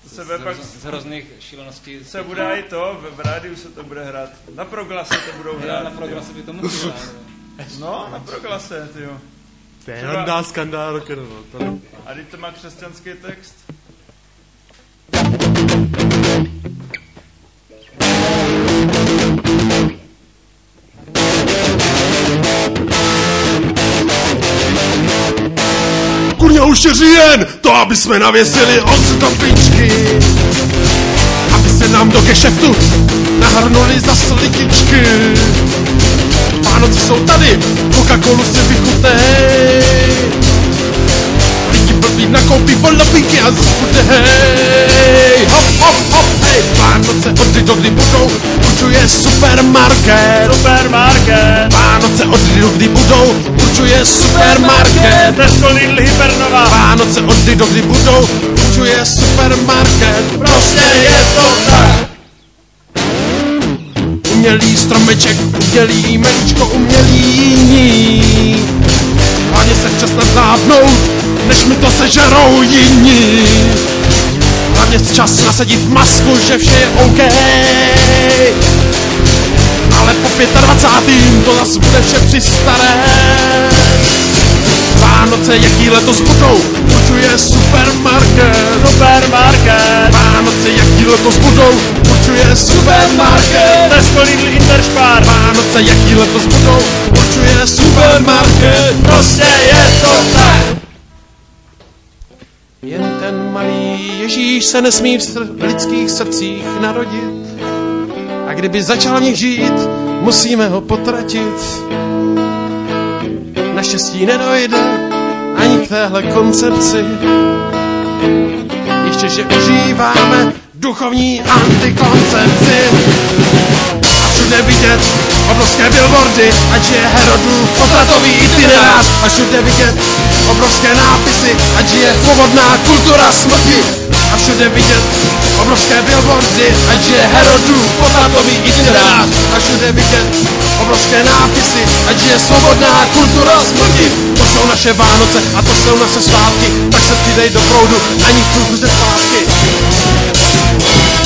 Z hrozných šíleností. Se bude i to, v rádiu se to bude hrát. Na Proglase to budou hrát. Na Proglase by to muselo hrát. No, na Proglase, tyjo. To je randál, skandál, rock'n'roll. A teď to má křesťanský text. Kurňa, už je říjen, to aby jsme navěsili ozdobičky. Aby se nám do gešeftu nahrnuli za slidičky. Vánoce jsou tady, Coca-Colu si vychutnej. Lidi blbý nakoupí polopinky a zas bude hej. Hop, hop, hop, hej. Vánoce od kdy do kdy budou, určuje supermarket. Supermarket. Vánoce od kdy do kdy budou, určuje supermarket. Tesco, Lidl, Hypernova. Vánoce od kdy do kdy budou, určuje supermarket. Prostě je to tak. Umělý stromeček, udělý meličko, umělý jiní. Hlavně se včas nadávnout, než mi to sežerou jiní. Hlavně včas nasadit masku, že vše je OK. Ale po 25. to zas bude vše při staré. Vánoce, jaký letos budou, určuje supermarket. Supermarket. Vánoce, jaký letos budou, určuje supermarket. Tesco, Lidl, Interspar. Vánoce, jaký letos budou, určuje supermarket. Prostě je to tak. Jen ten malý Ježíš se nesmí v lidských srdcích narodit. A kdyby začal v nich žít, musíme ho potratit. Naštěstí nedojde ani k téhle koncepci. Ještě, že užíváme duchovní antikoncepci. A všude vidět obrovské billboardy, ať je Herodův potratový itinerář. A všude vidět obrovské nápisy, ať je svobodná kultura smrti. A všude vidět obrovské billboardy, ať je Herodův potratový itinerář. A všude vidět obrovské nápisy, ať je svobodná kultura smrti. To jsou naše Vánoce a to jsou naše svátky, tak se přidej do proudu, ani v půlku ze zpátky.